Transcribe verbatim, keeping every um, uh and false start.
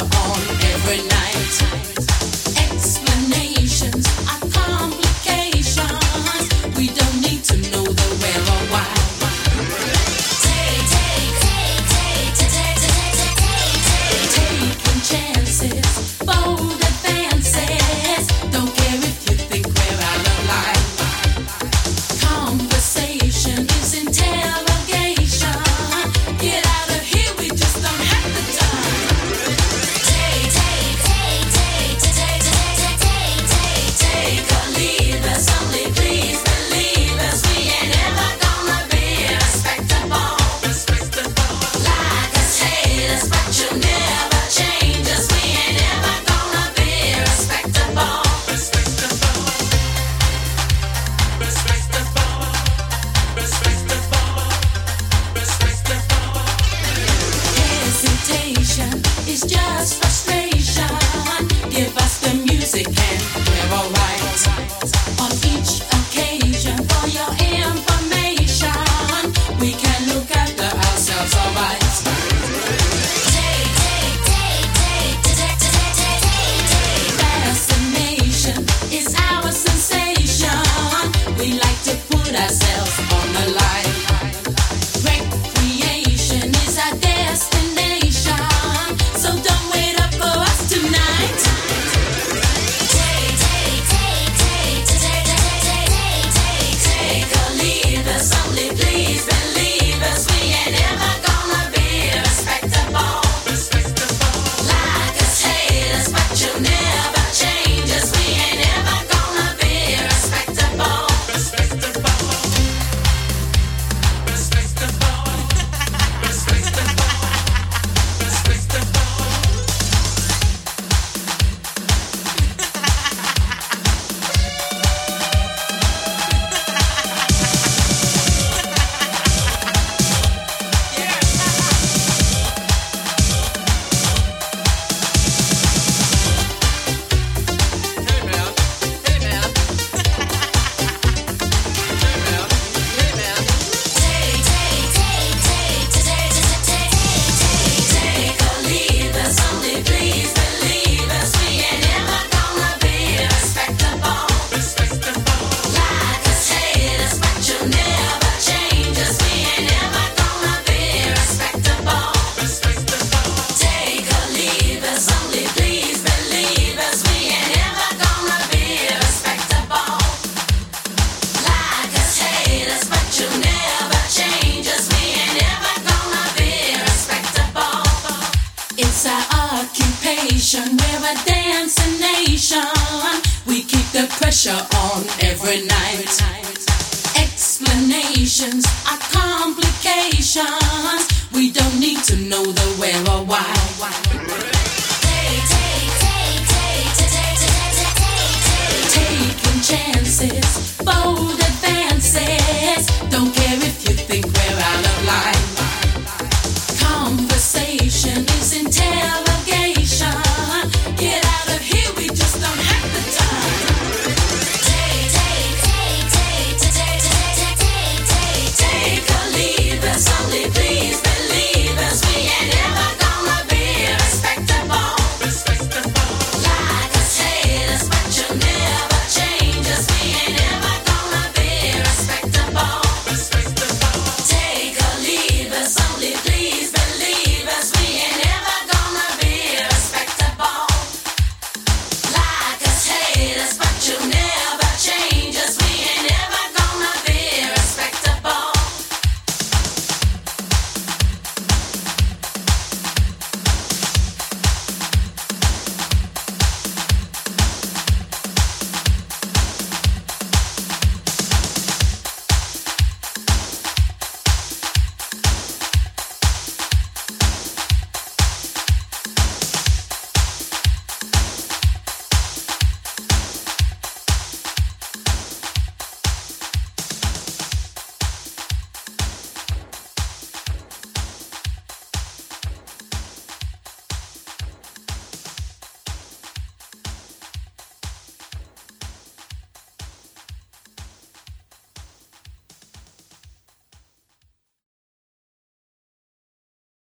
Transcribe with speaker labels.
Speaker 1: on every night. Explanations are complications. We don't need to know the where or why. Take, take, take, take, take, take, take, take, taking chances, bold advances. Don't care if you think we're out of line. Conversation is interrogation. Get out of here, we just don't have the time. Take, take, take, take, take, take, take, take, take, take or leave us. Only please believe us. We ain't ever gonna be respectable. Like us, hate us, but you'll never change us. We ain't ever gonna be respectable. Hesitation is just frustration. Give us the music and we're alright. On each occasion, for your information, we can look after ourselves alright. Take, take, take, take, take, take, take, take, take. Fascination is our sensation. We like to put ourselves on the line. Recreation is our destination, so don't wait up for us tonight. Take, take, take, take, take, take, take, take, take or leave us. Only please believe us. We ain't ever gonna be respectable. Like us, hate us, but you'll never change us. We ain't ever gonna be respectable. Take, take, take, take, take, take, take, take, take or leave us. Only please believe us. We ain't ever gonna be respectable. Like us, hate us, but you'll never change us. We ain't ever gonna be respectable. Take or leave us. Only please believe us. We ain't ever gonna be respectable. Like us, hate us, but you'll never change us. We ain't ever gonna be respectable. It's our occupation, we're a dancing nation. We keep the pressure on every night. Explanations are complications. We don't need to know the where or why.